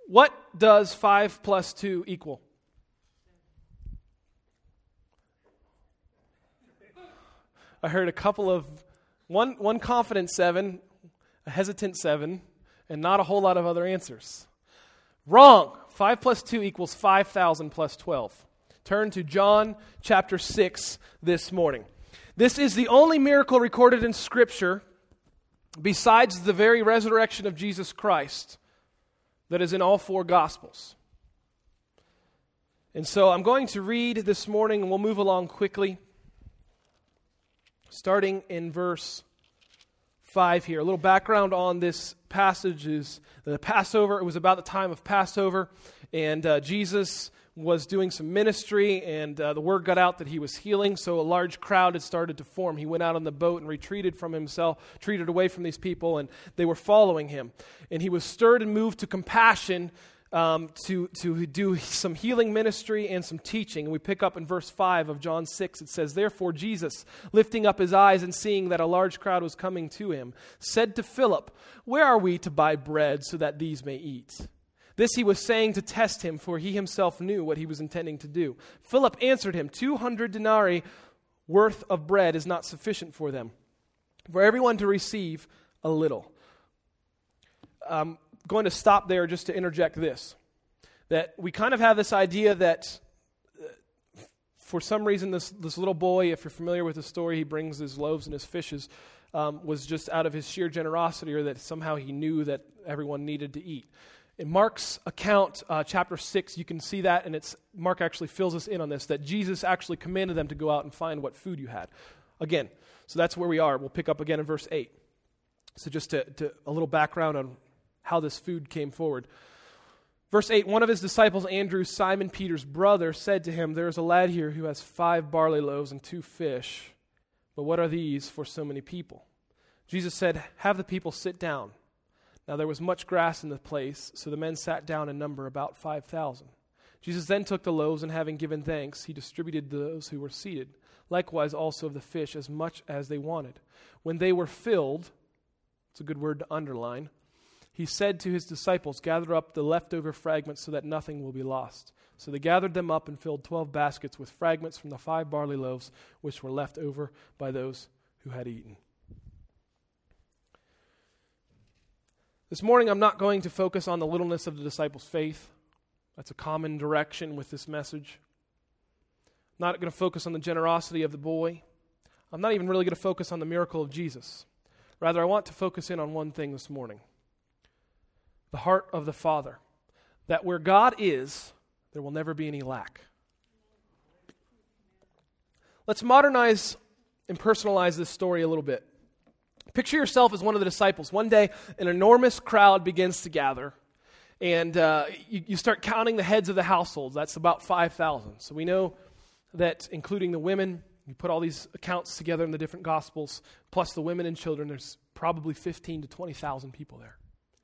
What does 5 plus 2 equal? I heard a couple of, one confident 7, a hesitant 7, and not a whole lot of other answers. Wrong. 5 plus 2 equals 5,000 plus 12. Turn to John chapter 6 this morning. This is the only miracle recorded in Scripture besides the very resurrection of Jesus Christ that is in all 4 Gospels. And so I'm going to read this morning, and we'll move along quickly, starting in verse 5 here. A little background on this passage is the Passover. It was about the time of Passover, and Jesus was doing some ministry, and the word got out that he was healing, so a large crowd had started to form. He went out on the boat and retreated from himself, retreated away from these people, and they were following him. And he was stirred and moved to compassion to do some healing ministry and some teaching. And we pick up in verse 5 of John 6. It says, "Therefore Jesus, lifting up his eyes and seeing that a large crowd was coming to him, said to Philip, 'Where are we to buy bread so that these may eat?' This he was saying to test him, for he himself knew what he was intending to do. Philip answered him, 200 denarii worth of bread is not sufficient for them, for everyone to receive a little." I'm going to stop there just to interject this, that we kind of have this idea that for some reason this little boy, if you're familiar with the story, he brings his loaves and his fishes, was just out of his sheer generosity, or that somehow he knew that everyone needed to eat. In Mark's account, chapter 6, you can see that, and Mark actually fills us in on this, that Jesus actually commanded them to go out and find what food you had. Again, so that's where we are. We'll pick up again in verse 8. So just to a little background on how this food came forward. Verse 8, "One of his disciples, Andrew, Simon Peter's brother, said to him, 'There is a lad here who has 5 barley loaves and 2 fish, but what are these for so many people?' Jesus said, 'Have the people sit down.' Now there was much grass in the place, so the men sat down in number about 5,000. Jesus then took the loaves, and having given thanks, he distributed to those who were seated. Likewise also of the fish, as much as they wanted. When they were filled," it's a good word to underline, "he said to his disciples, 'Gather up the leftover fragments so that nothing will be lost.' So they gathered them up and filled 12 baskets with fragments from the 5 barley loaves, which were left over by those who had eaten." This morning, I'm not going to focus on the littleness of the disciples' faith. That's a common direction with this message. I'm not going to focus on the generosity of the boy. I'm not even really going to focus on the miracle of Jesus. Rather, I want to focus in on one thing this morning. The heart of the Father. That where God is, there will never be any lack. Let's modernize and personalize this story a little bit. Picture yourself as one of the disciples. One day, an enormous crowd begins to gather, and you start counting the heads of the households. That's about 5,000. So we know that including the women, you put all these accounts together in the different Gospels, plus the women and children, there's probably 15 to 20,000 people there.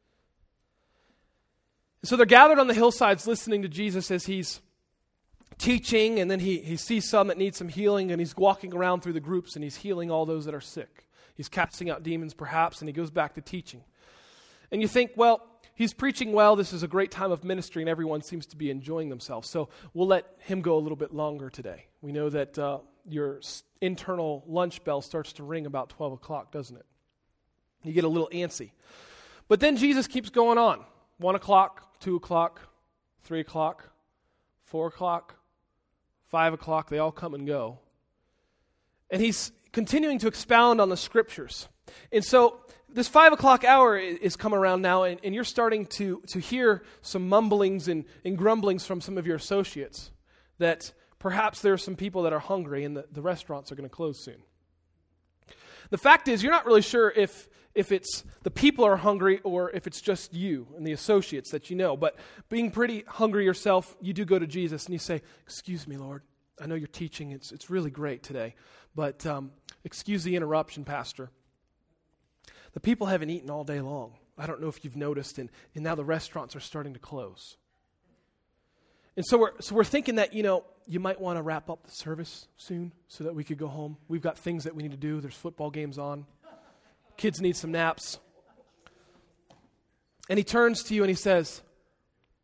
And so they're gathered on the hillsides listening to Jesus as he's teaching, and then he sees some that need some healing, and he's walking around through the groups, and he's healing all those that are sick. He's casting out demons, perhaps, and he goes back to teaching. And you think, well, he's preaching well. This is a great time of ministry, and everyone seems to be enjoying themselves. So we'll let him go a little bit longer today. We know that your internal lunch bell starts to ring about 12 o'clock, doesn't it? You get a little antsy. But then Jesus keeps going on. 1 o'clock, 2 o'clock, 3 o'clock, 4 o'clock, 5 o'clock. They all come and go. And he's continuing to expound on the Scriptures. And so this 5 o'clock hour is come around now, and you're starting to hear some mumblings and grumblings from some of your associates that perhaps there are some people that are hungry and the restaurants are going to close soon. The fact is, you're not really sure if it's the people are hungry or if it's just you and the associates that you know. But being pretty hungry yourself, you do go to Jesus and you say, "Excuse me, Lord. I know you're teaching. It's really great today. But excuse the interruption, Pastor. The people haven't eaten all day long. I don't know if you've noticed, and now the restaurants are starting to close." And so we're thinking that, you might want to wrap up the service soon so that we could go home. We've got things that we need to do. There's football games on. Kids need some naps. And he turns to you and he says,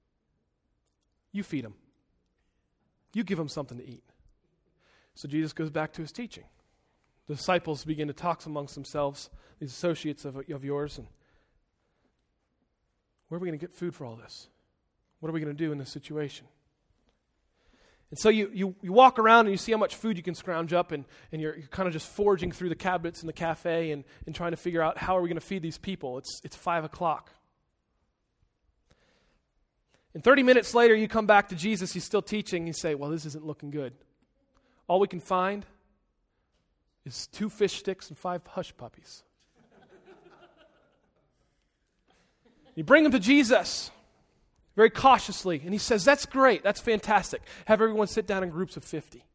You feed them. You give them something to eat. So Jesus goes back to his teaching. The disciples begin to talk amongst themselves, these associates of yours, and where are we going to get food for all this? What are we going to do in this situation? And so you walk around and you see how much food you can scrounge up, and you're kind of just foraging through the cabinets in the cafe and trying to figure out how are we going to feed these people. It's 5 o'clock. And 30 minutes later, you come back to Jesus. He's still teaching. You say, well, this isn't looking good. All we can find is 2 fish sticks and 5 hush puppies. You bring them to Jesus very cautiously, and he says, that's great. That's fantastic. Have everyone sit down in groups of 50.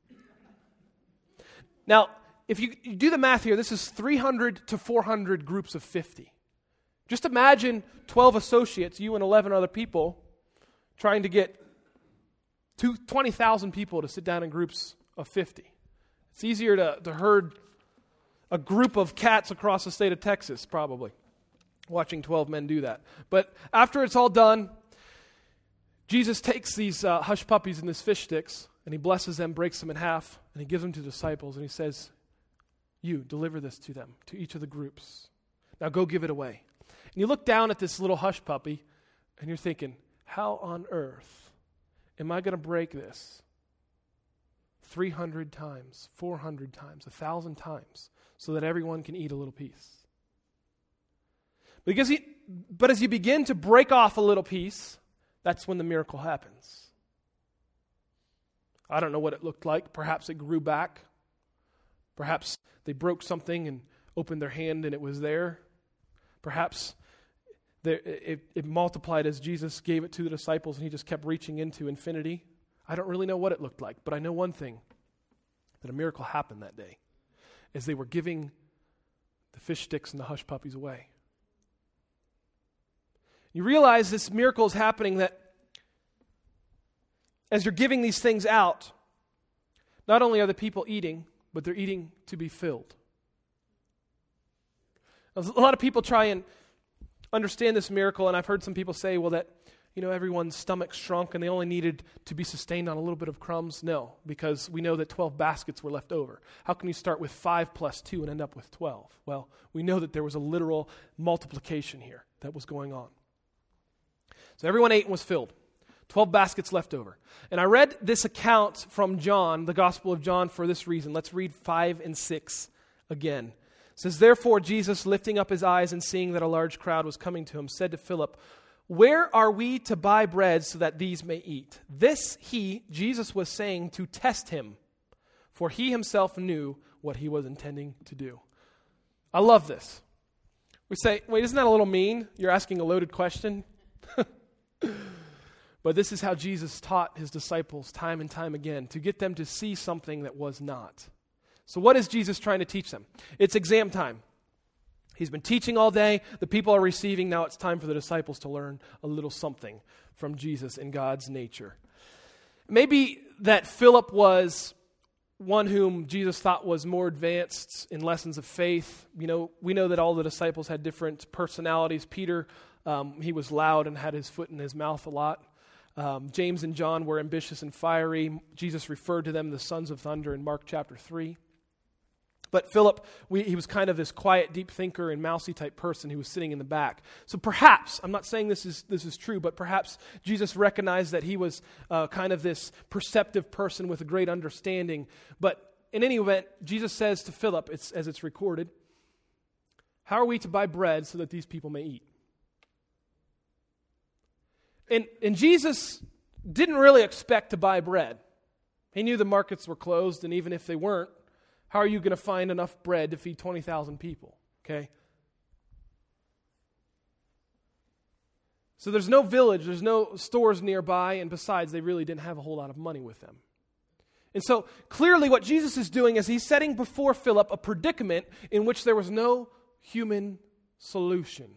Now, if you do the math here, this is 300 to 400 groups of 50. Just imagine 12 associates, you and 11 other people, trying to get 20,000 people to sit down in groups of 50. It's easier to herd a group of cats across the state of Texas, probably, watching 12 men do that. But after it's all done, Jesus takes these hush puppies and these fish sticks, and he blesses them, breaks them in half, and he gives them to the disciples, and he says, you, deliver this to them, to each of the groups. Now go give it away. And you look down at this little hush puppy, and you're thinking, how on earth am I going to break this 300 times, 400 times, 1,000 times so that everyone can eat a little piece? But as you begin to break off a little piece, that's when the miracle happens. I don't know what it looked like. Perhaps it grew back. Perhaps they broke something and opened their hand and it was there. Perhaps it multiplied as Jesus gave it to the disciples and he just kept reaching into infinity. I don't really know what it looked like, but I know one thing, that a miracle happened that day as they were giving the fish sticks and the hush puppies away. You realize this miracle is happening that as you're giving these things out, not only are the people eating, but they're eating to be filled. A lot of people try and understand this miracle, and I've heard some people say, well, that, everyone's stomach shrunk and they only needed to be sustained on a little bit of crumbs. No, because we know that 12 baskets were left over. How can you start with 5 plus 2 and end up with 12? Well, we know that there was a literal multiplication here that was going on. So everyone ate and was filled. 12 baskets left over. And I read this account from John, the Gospel of John, for this reason. Let's read 5 and 6 again. It says, therefore Jesus, lifting up his eyes and seeing that a large crowd was coming to him, said to Philip, where are we to buy bread so that these may eat? This Jesus was saying to test him, for he himself knew what he was intending to do. I love this. We say, wait, isn't that a little mean? You're asking a loaded question? But this is how Jesus taught his disciples time and time again, to get them to see something that was not. So what is Jesus trying to teach them? It's exam time. He's been teaching all day. The people are receiving. Now it's time for the disciples to learn a little something from Jesus and God's nature. Maybe that Philip was one whom Jesus thought was more advanced in lessons of faith. We know that all the disciples had different personalities. Peter, he was loud and had his foot in his mouth a lot. James and John were ambitious and fiery. Jesus referred to them the sons of thunder in Mark chapter 3. But Philip, he was kind of this quiet, deep thinker and mousy type person who was sitting in the back. So perhaps, I'm not saying this is true, but perhaps Jesus recognized that he was kind of this perceptive person with a great understanding. But in any event, Jesus says to Philip, as it's recorded, how are we to buy bread so that these people may eat? And Jesus didn't really expect to buy bread. He knew the markets were closed, and even if they weren't, how are you going to find enough bread to feed 20,000 people? Okay? So there's no village, there's no stores nearby, and besides, they really didn't have a whole lot of money with them. And so clearly what Jesus is doing is he's setting before Philip a predicament in which there was no human solution.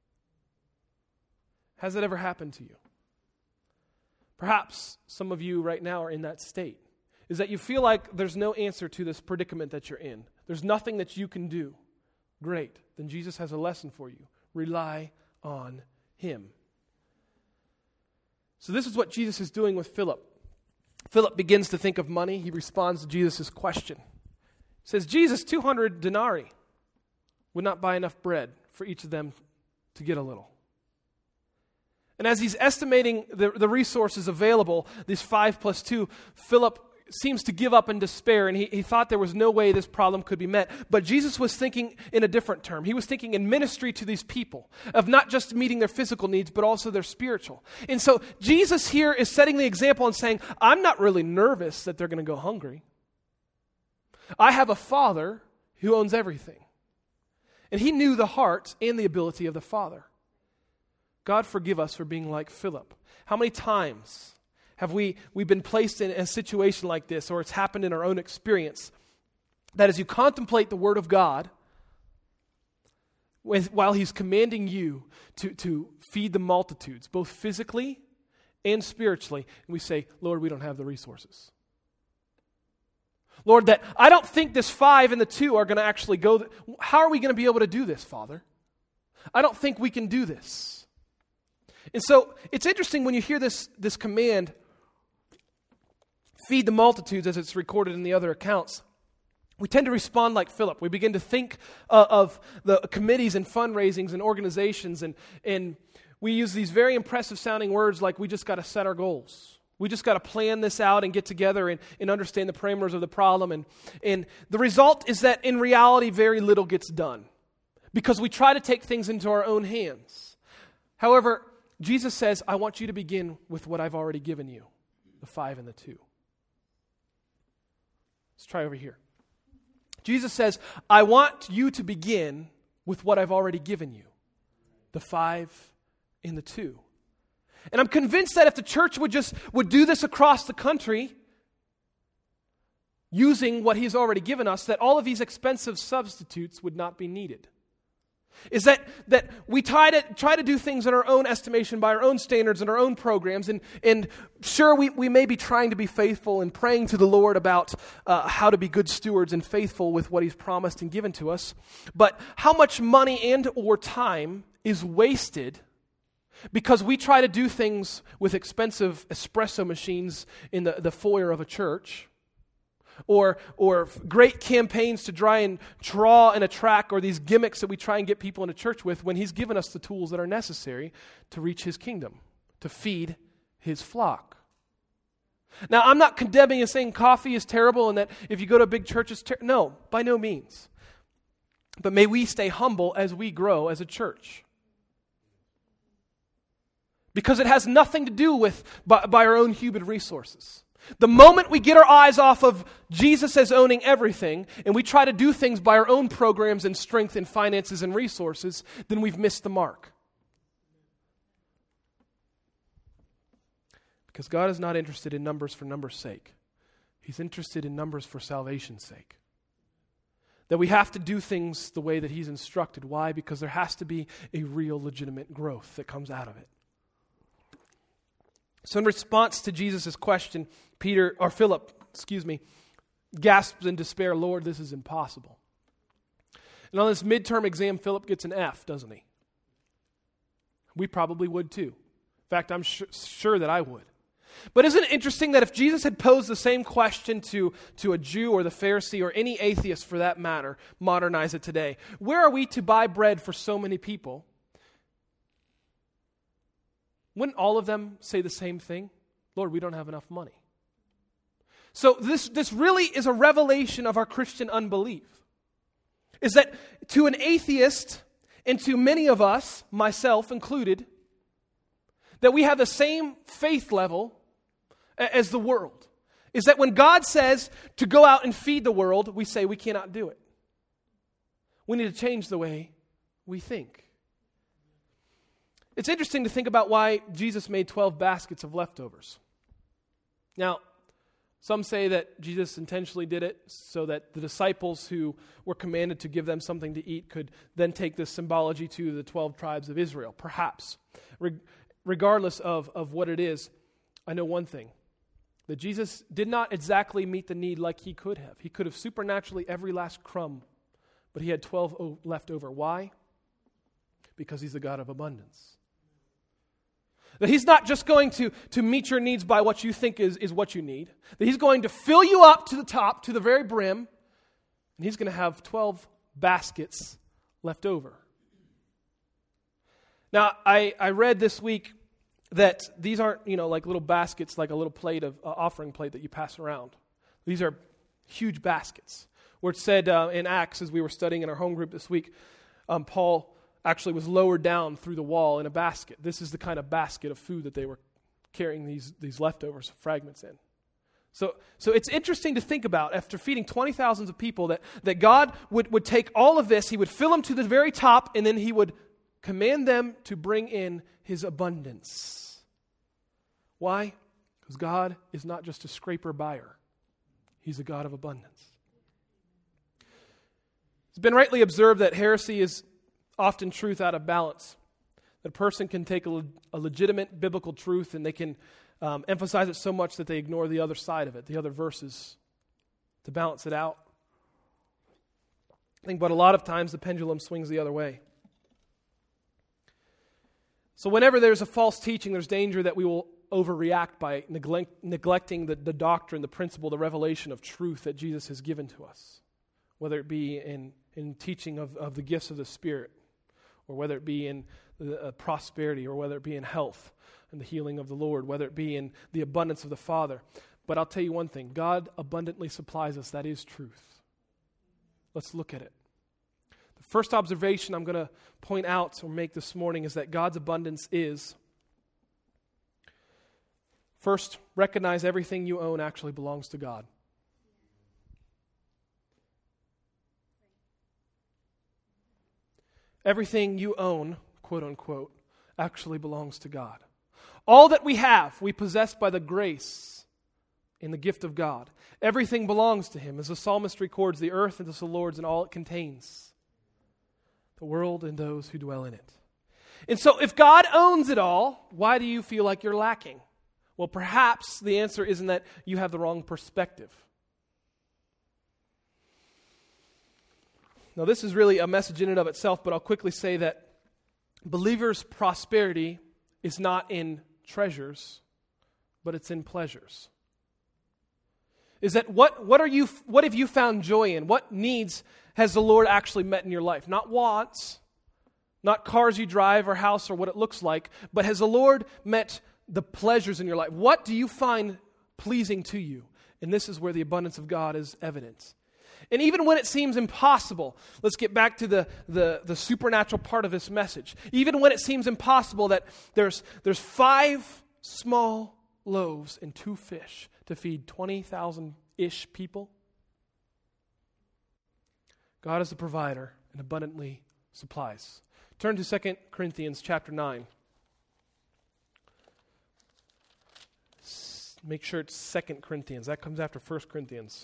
Has that ever happened to you? Perhaps some of you right now are in that state. Is that you feel like there's no answer to this predicament that you're in. There's nothing that you can do. Great. Then Jesus has a lesson for you. Rely on him. So this is what Jesus is doing with Philip. Philip begins to think of money. He responds to Jesus' question. He says, Jesus, 200 denarii would not buy enough bread for each of them to get a little. And as he's estimating the resources available, these 5 plus 2, Philip seems to give up in despair, and he thought there was no way this problem could be met. But Jesus was thinking in a different term. He was thinking in ministry to these people, of not just meeting their physical needs, but also their spiritual. And so Jesus here is setting the example and saying, I'm not really nervous that they're going to go hungry. I have a Father who owns everything. And he knew the heart and the ability of the Father. God forgive us for being like Philip. How many times have we've been placed in a situation like this, or it's happened in our own experience, that as you contemplate the Word of God, while He's commanding you to feed the multitudes, both physically and spiritually, and we say, Lord, we don't have the resources. Lord, that I don't think this 5 and the 2 are going to actually go. How are we going to be able to do this, Father? I don't think we can do this. And so it's interesting when you hear this command, feed the multitudes, as it's recorded in the other accounts. We tend to respond like Philip. We begin to think of the committees and fundraisings and organizations, and we use these very impressive sounding words like we just got to set our goals. We just got to plan this out and get together and understand the parameters of the problem. And the result is that in reality, very little gets done because we try to take things into our own hands. However, Jesus says, I want you to begin with what I've already given you, the 5 and the 2. Let's try over here. Jesus says, I want you to begin with what I've already given you, the 5 and the 2. And I'm convinced that if the church would do this across the country, using what He's already given us, that all of these expensive substitutes would not be needed. Is that we try to do things in our own estimation, by our own standards and our own programs, and sure, we may be trying to be faithful and praying to the Lord about how to be good stewards and faithful with what He's promised and given to us, but how much money and or time is wasted because we try to do things with expensive espresso machines in the foyer of a church, or great campaigns to try and draw and attract, or these gimmicks that we try and get people into church with, when He's given us the tools that are necessary to reach His kingdom, to feed His flock. Now, I'm not condemning and saying coffee is terrible and that if you go to a big church it's terrible. No, by no means. But may we stay humble as we grow as a church. Because it has nothing to do with by our own human resources. The moment we get our eyes off of Jesus as owning everything, and we try to do things by our own programs and strength and finances and resources, then we've missed the mark. Because God is not interested in numbers for numbers' sake. He's interested in numbers for salvation's sake. That we have to do things the way that He's instructed. Why? Because there has to be a real legitimate growth that comes out of it. So in response to Jesus' question, Philip, gasps in despair, Lord, this is impossible. And on this midterm exam, Philip gets an F, doesn't he? We probably would too. In fact, I'm sure that I would. But isn't it interesting that if Jesus had posed the same question to a Jew or the Pharisee or any atheist for that matter, modernize it today, where are we to buy bread for so many people? Wouldn't all of them say the same thing? Lord, we don't have enough money. So this really is a revelation of our Christian unbelief. Is that to an atheist, and to many of us, myself included, that we have the same faith level as the world. Is that when God says to go out and feed the world, we say we cannot do it. We need to change the way we think. It's interesting to think about why Jesus made 12 baskets of leftovers. Now, some say that Jesus intentionally did it so that the disciples who were commanded to give them something to eat could then take this symbology to the 12 tribes of Israel. Perhaps. Regardless of what it is, I know one thing. That Jesus did not exactly meet the need like He could have. He could have supernaturally every last crumb, but He had 12 left over. Why? Because He's the God of abundance. That He's not just going to meet your needs by what you think is what you need. That He's going to fill you up to the top, to the very brim, and He's going to have 12 baskets left over. Now, I read this week that these aren't, like little baskets, like a little plate of offering plate that you pass around. These are huge baskets. Where it said in Acts, as we were studying in our home group this week, Paul actually was lowered down through the wall in a basket. This is the kind of basket of food that they were carrying these leftovers, fragments in. So it's interesting to think about, after feeding 20,000 of people, that God would take all of this, He would fill them to the very top, and then He would command them to bring in His abundance. Why? Because God is not just a scraper buyer. He's a God of abundance. It's been rightly observed that heresy is often truth out of balance. That a person can take a legitimate biblical truth and they can emphasize it so much that they ignore the other side of it, the other verses, to balance it out. But a lot of times the pendulum swings the other way. So whenever there's a false teaching, there's danger that we will overreact by neglecting the doctrine, the principle, the revelation of truth that Jesus has given to us. Whether it be in teaching of the gifts of the Spirit, or whether it be in prosperity, or whether it be in health and the healing of the Lord, whether it be in the abundance of the Father. But I'll tell you one thing, God abundantly supplies us. That is truth. Let's look at it. The first observation I'm going to point out or make this morning is that God's abundance is, first, recognize everything you own actually belongs to God. Everything you own, quote unquote, actually belongs to God. All that we have, we possess by the grace in the gift of God. Everything belongs to Him. As the psalmist records, the earth is the Lord's and all it contains, the world and those who dwell in it. And so if God owns it all, why do you feel like you're lacking? Well, perhaps the answer isn't that you have the wrong perspective. Now, this is really a message in and of itself, but I'll quickly say that believers' prosperity is not in treasures, but it's in pleasures. Is that what have you found joy in? What needs has the Lord actually met in your life? Not wants, not cars you drive or house or what it looks like, but has the Lord met the pleasures in your life? What do you find pleasing to you? And this is where the abundance of God is evident. And even when it seems impossible, let's get back to the supernatural part of this message. Even when it seems impossible that there's 5 small loaves and 2 fish to feed 20,000-ish people, God is the provider and abundantly supplies. Turn to 2 Corinthians chapter 9. Make sure it's 2 Corinthians. That comes after 1 Corinthians.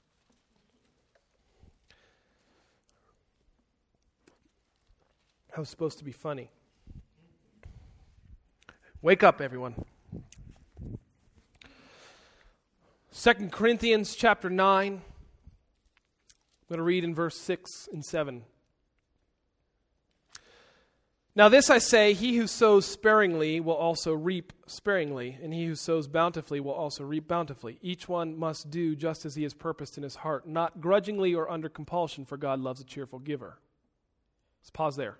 That was supposed to be funny. Wake up, everyone. 2 Corinthians chapter 9. I'm going to read in verse 6 and 7. Now this I say, he who sows sparingly will also reap sparingly, and he who sows bountifully will also reap bountifully. Each one must do just as he has purposed in his heart, not grudgingly or under compulsion, for God loves a cheerful giver. Let's pause there.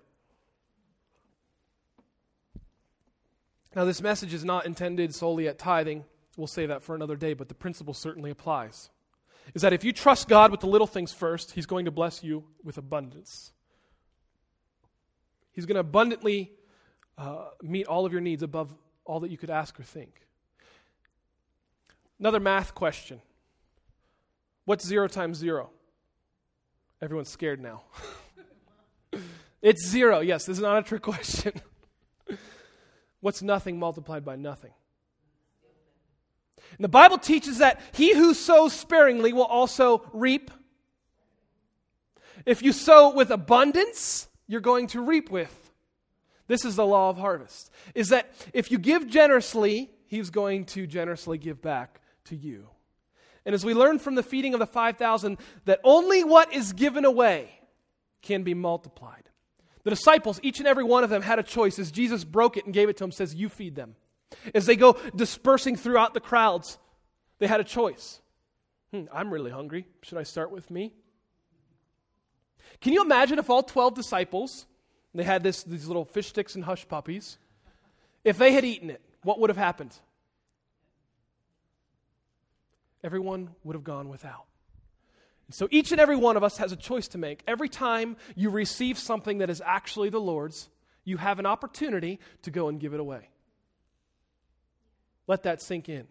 Now, this message is not intended solely at tithing. We'll save that for another day, but the principle certainly applies. Is that if you trust God with the little things first, He's going to bless you with abundance. He's going to abundantly meet all of your needs above all that you could ask or think. Another math question. What's 0 times 0? Everyone's scared now. It's 0. Yes, this is not a trick question. What's nothing multiplied by nothing? And the Bible teaches that he who sows sparingly will also reap. If you sow with abundance, you're going to reap with. This is the law of harvest. Is that if you give generously, He's going to generously give back to you. And as we learn from the feeding of the 5,000, that only what is given away can be multiplied. The disciples, each and every one of them had a choice. As Jesus broke it and gave it to them, says, you feed them. As they go dispersing throughout the crowds, they had a choice. I'm really hungry. Should I start with me? Can you imagine if all 12 disciples, they had these little fish sticks and hush puppies, if they had eaten it, what would have happened? Everyone would have gone without. So each and every one of us has a choice to make. Every time you receive something that is actually the Lord's, you have an opportunity to go and give it away. Let that sink in.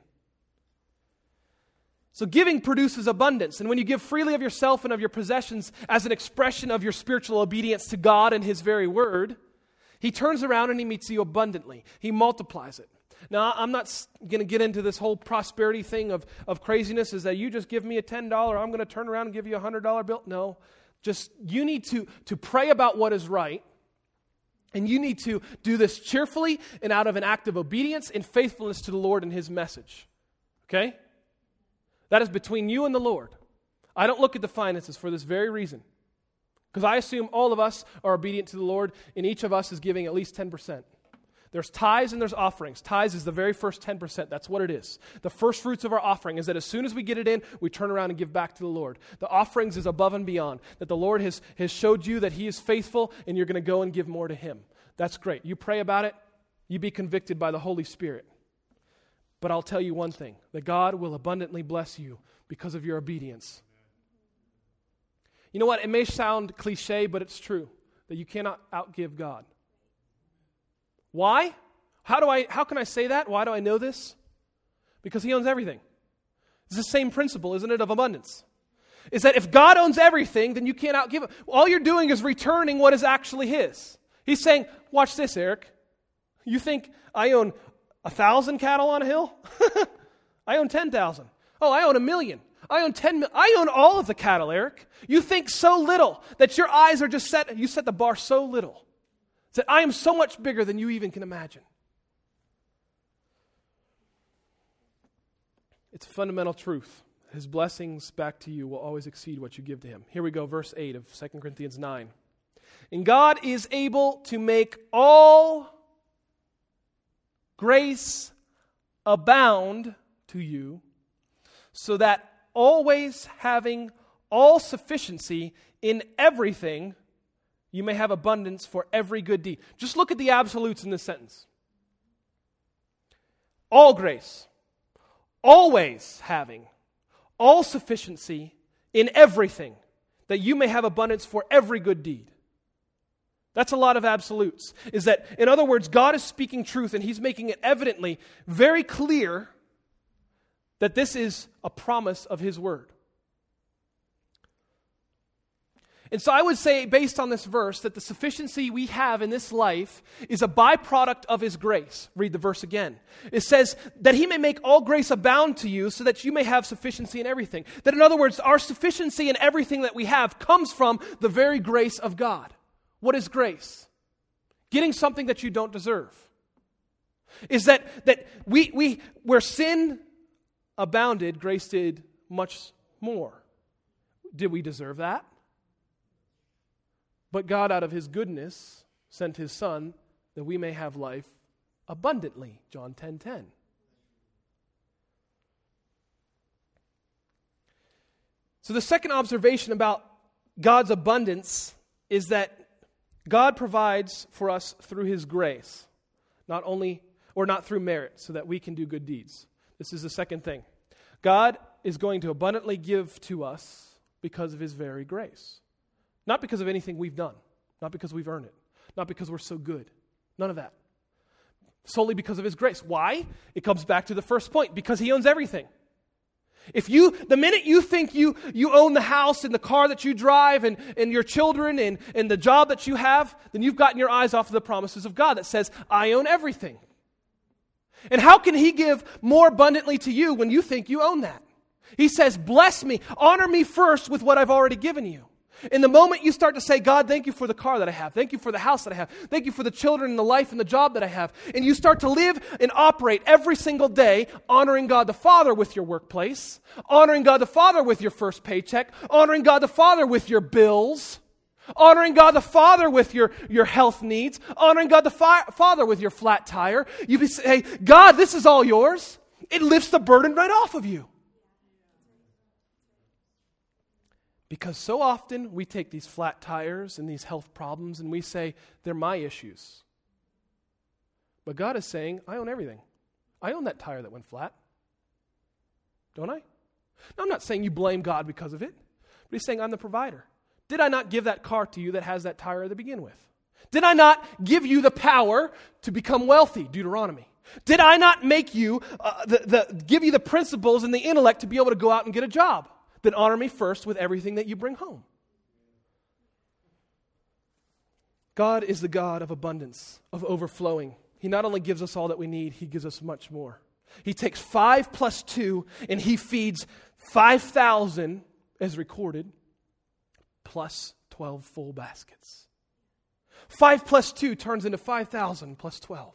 So giving produces abundance. And when you give freely of yourself and of your possessions as an expression of your spiritual obedience to God and His very word, He turns around and He meets you abundantly. He multiplies it. Now, I'm not going to get into this whole prosperity thing of craziness, is that you just give me a $10, I'm going to turn around and give you a $100 bill. No, just you need to pray about what is right, and you need to do this cheerfully and out of an act of obedience and faithfulness to the Lord and His message. Okay? That is between you and the Lord. I don't look at the finances for this very reason, because I assume all of us are obedient to the Lord, and each of us is giving at least 10%. There's tithes and there's offerings. Tithes is the very first 10%. That's what it is. The first fruits of our offering is that as soon as we get it in, we turn around and give back to the Lord. The offerings is above and beyond. That the Lord has showed you that He is faithful and you're going to go and give more to Him. That's great. You pray about it. You be convicted by the Holy Spirit. But I'll tell you one thing, that God will abundantly bless you because of your obedience. You know what? It may sound cliche, but it's true, that you cannot outgive God. Why? How can I say that? Why do I know this? Because He owns everything. It's the same principle, isn't it, of abundance? Is that if God owns everything, then you can't outgive Him. All you're doing is returning what is actually His. He's saying, watch this, Eric. You think I own 1,000 cattle on a hill? I own 10,000. Oh, I own 1,000,000. I own 10 million. I own all of the cattle, Eric. You think so little that your eyes are just set, you set the bar so little. That I am so much bigger than you even can imagine. It's a fundamental truth. His blessings back to you will always exceed what you give to Him. Here we go, verse 8 of 2 Corinthians 9. And God is able to make all grace abound to you, so that always having all sufficiency in everything, you may have abundance for every good deed. Just look at the absolutes in this sentence. All grace, always having, all sufficiency in everything, that you may have abundance for every good deed. That's a lot of absolutes. Is that, in other words, God is speaking truth and He's making it evidently very clear that this is a promise of His word. And so I would say, based on this verse, that the sufficiency we have in this life is a byproduct of His grace. Read the verse again. It says that He may make all grace abound to you so that you may have sufficiency in everything. That, in other words, our sufficiency in everything that we have comes from the very grace of God. What is grace? Getting something that you don't deserve. Is that we where sin abounded, grace did much more. Did we deserve that? But God, out of His goodness, sent His Son that we may have life abundantly. John 10:10. So the second observation about God's abundance is that God provides for us through His grace, not through merit, so that we can do good deeds. This is the second thing. God is going to abundantly give to us because of His very grace. Not because of anything we've done. Not because we've earned it. Not because we're so good. None of that. Solely because of His grace. Why? It comes back to the first point. Because He owns everything. The minute you think you own the house and the car that you drive and your children and the job that you have, then you've gotten your eyes off of the promises of God that says, I own everything. And how can He give more abundantly to you when you think you own that? He says, bless me, honor me first with what I've already given you. In the moment you start to say, God, thank you for the car that I have. Thank you for the house that I have. Thank you for the children and the life and the job that I have. And you start to live and operate every single day honoring God the Father with your workplace, honoring God the Father with your first paycheck, honoring God the Father with your bills, Honoring God the Father with your health needs. Honoring God the Father with your flat tire. You say, God, this is all yours. It lifts the burden right off of you. Because so often we take these flat tires and these health problems and we say, they're my issues. But God is saying, I own everything. I own that tire that went flat. Don't I? Now, I'm not saying you blame God because of it. But He's saying, I'm the provider. Did I not give that car to you that has that tire to begin with? Did I not give you the power to become wealthy? Deuteronomy. Did I not make you, give you the principles and the intellect to be able to go out and get a job? Then honor me first with everything that you bring home. God is the God of abundance, of overflowing. He not only gives us all that we need, He gives us much more. He takes 5 plus 2 and He feeds 5,000 as recorded, plus 12 full baskets. 5 plus 2 turns into 5,000 plus 12.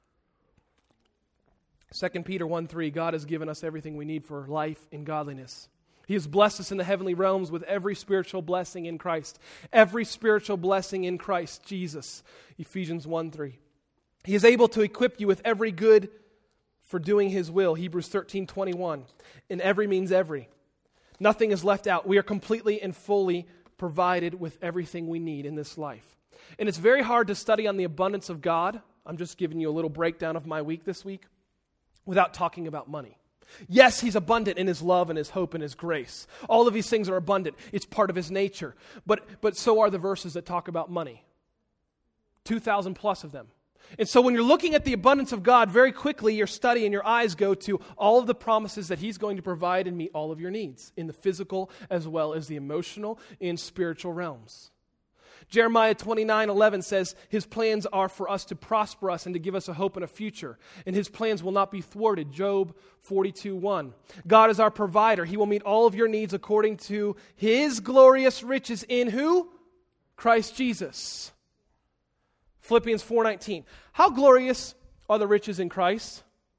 2 Peter 1:3, God has given us everything we need for life and godliness. He has blessed us in the heavenly realms with every spiritual blessing in Christ. Every spiritual blessing in Christ Jesus. Ephesians 1:3. He is able to equip you with every good for doing His will. Hebrews 13:21. And every means every. Nothing is left out. We are completely and fully provided with everything we need in this life. And it's very hard to study on the abundance of God. I'm just giving you a little breakdown of my week this week without talking about money. Yes, He's abundant in His love and His hope and His grace. All of these things are abundant. It's part of His nature. But so are the verses that talk about money. 2,000 plus of them. And so when you're looking at the abundance of God, very quickly your study and your eyes go to all of the promises that He's going to provide and meet all of your needs in the physical as well as the emotional and spiritual realms. Jeremiah 29:11 says, His plans are for us to prosper us and to give us a hope and a future. And His plans will not be thwarted. Job 42:1. God is our provider. He will meet all of your needs according to His glorious riches in who? Christ Jesus. Philippians 4:19. How glorious are the riches in Christ?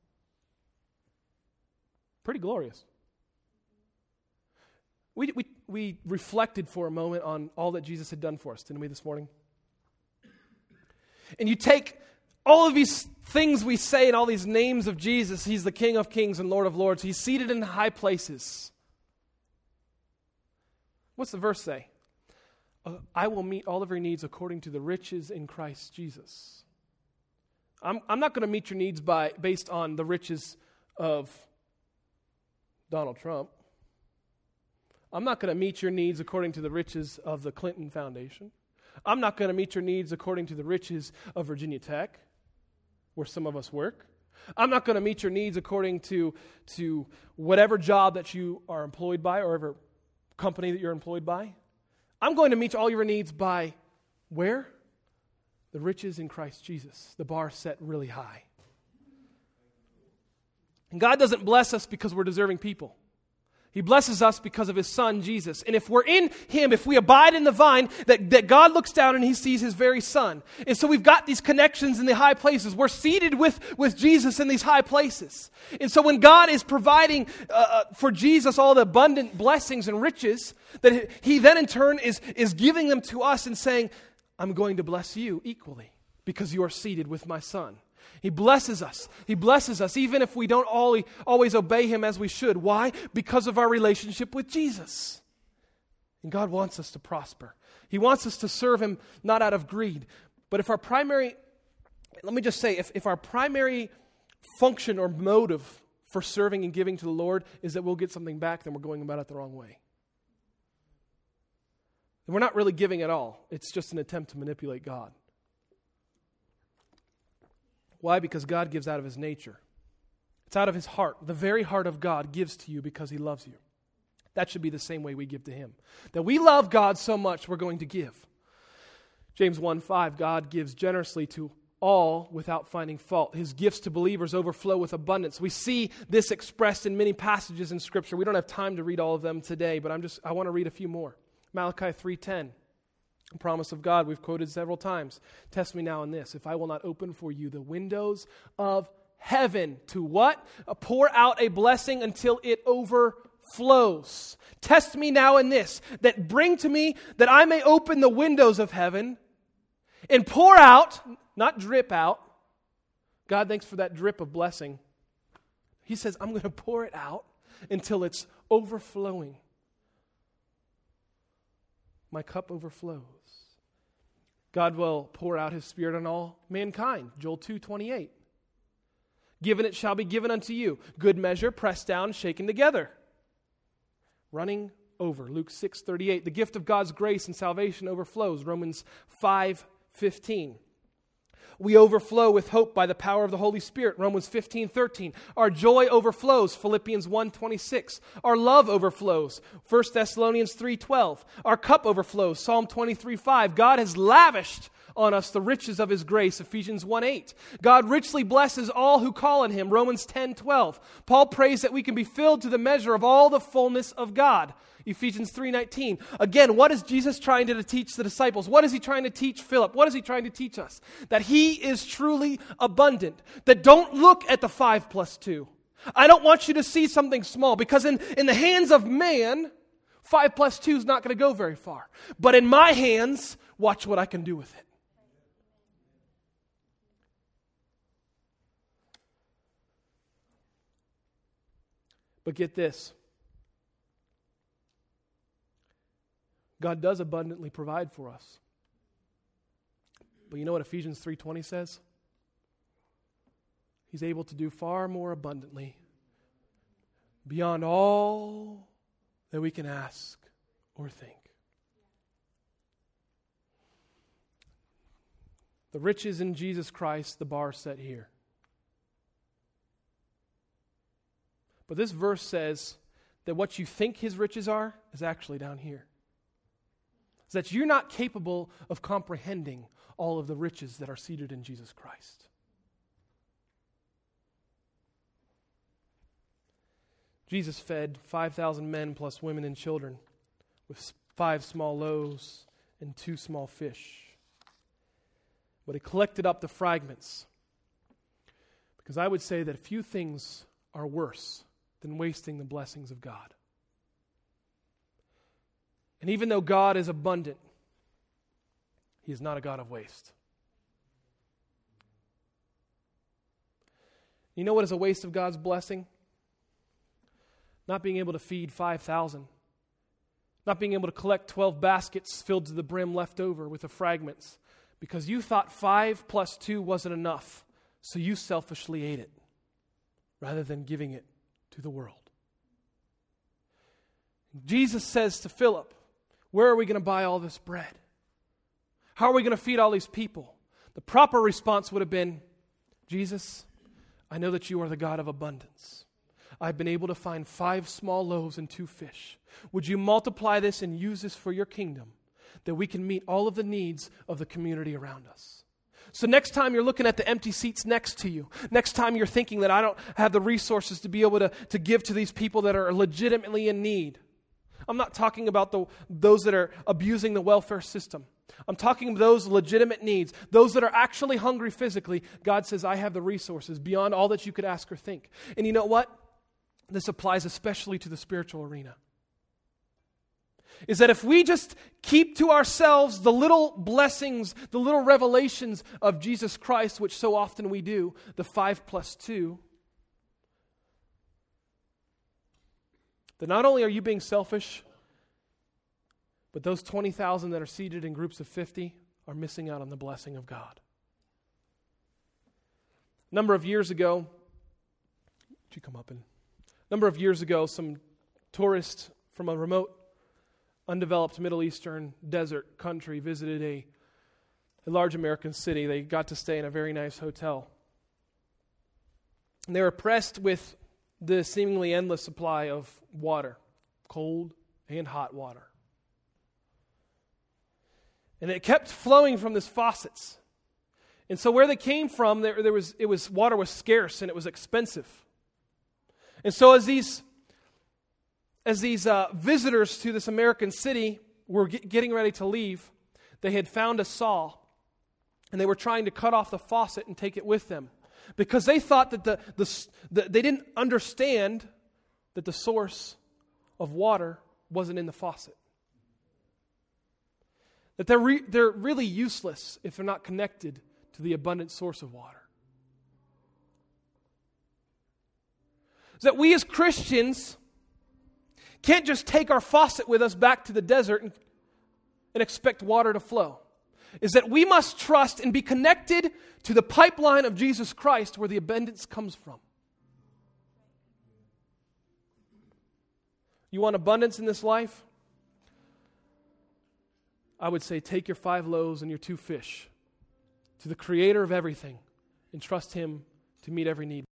Pretty glorious. We reflected for a moment on all that Jesus had done for us, didn't we, this morning? And you take all of these things we say and all these names of Jesus. He's the King of kings and Lord of lords. He's seated in high places. What's the verse say? I will meet all of your needs according to the riches in Christ Jesus. I'm not going to meet your needs based on the riches of Donald Trump. I'm not going to meet your needs according to the riches of the Clinton Foundation. I'm not going to meet your needs according to the riches of Virginia Tech, where some of us work. I'm not going to meet your needs according to whatever job that you are employed by or whatever company that you're employed by. I'm going to meet all your needs by where? The riches in Christ Jesus. The bar set really high. And God doesn't bless us because we're deserving people. He blesses us because of His Son, Jesus. And if we're in Him, if we abide in the vine, that God looks down and He sees His very Son. And so we've got these connections in the high places. We're seated with Jesus in these high places. And so when God is providing for Jesus all the abundant blessings and riches, that He then in turn is giving them to us and saying, I'm going to bless you equally because you are seated with my Son. He blesses us. He blesses us even if we don't always obey Him as we should. Why? Because of our relationship with Jesus. And God wants us to prosper. He wants us to serve Him not out of greed. But if our primary function or motive for serving and giving to the Lord is that we'll get something back, then we're going about it the wrong way. And we're not really giving at all. It's just an attempt to manipulate God. Why? Because God gives out of His nature. It's out of His heart. The very heart of God gives to you because He loves you. That should be the same way we give to Him. That we love God so much, we're going to give. James 1:5, God gives generously to all without finding fault. His gifts to believers overflow with abundance. We see this expressed in many passages in Scripture. We don't have time to read all of them today, but I want to read a few more. Malachi 3:10. The promise of God we've quoted several times. Test me now in this, if I will not open for you the windows of heaven to what? Pour out a blessing until it overflows. overflows. Test me now in this, that bring to me that I may open the windows of heaven and pour out, not drip out. God, thanks for that drip of blessing. He says, I'm going to pour it out until it's overflowing. My cup overflows. God will pour out His Spirit on all mankind. Joel 2:28. Given it shall be given unto you. Good measure, pressed down, shaken together. Running over. Luke 6:38. The gift of God's grace and salvation overflows. Romans 5:15. We overflow with hope by the power of the Holy Spirit. Romans 15:13. Our joy overflows. Philippians 1:26. Our love overflows. 1 Thessalonians 3:12. Our cup overflows. Psalm 23:5. God has lavished on us the riches of His grace. Ephesians 1:8. God richly blesses all who call on Him. Romans 10:12. Paul prays that we can be filled to the measure of all the fullness of God. Ephesians 3:19. Again, what is Jesus trying to teach the disciples? What is He trying to teach Philip? What is He trying to teach us? That He is truly abundant. That don't look at the 5 plus 2. I don't want you to see something small, because in the hands of man, 5 plus 2 is not going to go very far. But in my hands, watch what I can do with it. But get this. God does abundantly provide for us. But you know what Ephesians 3:20 says? He's able to do far more abundantly beyond all that we can ask or think. The riches in Jesus Christ, the bar set here. But this verse says that what you think His riches are is actually down here. It's that you're not capable of comprehending all of the riches that are seated in Jesus Christ. Jesus fed 5,000 men plus women and children with 5 small loaves and 2 small fish. But He collected up the fragments, because I would say that few things are worse than wasting the blessings of God. And even though God is abundant, He is not a God of waste. You know what is a waste of God's blessing? Not being able to feed 5,000. Not being able to collect 12 baskets filled to the brim left over with the fragments, because you thought 5 plus 2 wasn't enough, so you selfishly ate it rather than giving it to the world. Jesus says to Philip, where are we going to buy all this bread? How are we going to feed all these people? The proper response would have been, Jesus, I know that you are the God of abundance. I've been able to find 5 small loaves and 2 fish. Would you multiply this and use this for your kingdom, that we can meet all of the needs of the community around us? So next time you're looking at the empty seats next to you, next time you're thinking that I don't have the resources to be able to give to these people that are legitimately in need. I'm not talking about those that are abusing the welfare system. I'm talking about those legitimate needs, those that are actually hungry physically. God says, I have the resources beyond all that you could ask or think. And you know what? This applies especially to the spiritual arena. Is that if we just keep to ourselves the little blessings, the little revelations of Jesus Christ, which so often we do, the 5 plus 2, that not only are you being selfish, but those 20,000 that are seated in groups of 50 are missing out on the blessing of God. A number of years ago, some tourists from a remote, undeveloped Middle Eastern desert country visited a large American city. They got to stay in a very nice hotel. And they were pressed with the seemingly endless supply of water, cold and hot water. And it kept flowing from these faucets. And so where they came from, water was scarce and it was expensive. And so as these visitors to this American city were getting ready to leave, they had found a saw, and they were trying to cut off the faucet and take it with them, because they thought that they didn't understand that the source of water wasn't in the faucet. That they're really useless if they're not connected to the abundant source of water. That we as Christians can't just take our faucet with us back to the desert and expect water to flow. Is that we must trust and be connected to the pipeline of Jesus Christ where the abundance comes from. You want abundance in this life? I would say take your 5 loaves and your 2 fish to the Creator of everything and trust Him to meet every need.